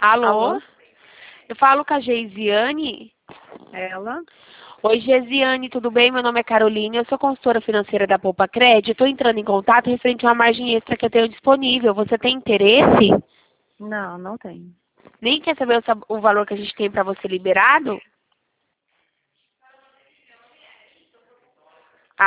Alô? Alô? Eu falo com a Geisiane. Ela? Oi, Geisiane, tudo bem? Meu nome é Caroline, eu sou consultora financeira da Poupa Crédito. Estou entrando em contato referente a uma margem extra que eu tenho disponível. Você tem interesse? Não, não tem. Nem quer saber o valor que a gente tem para você liberado?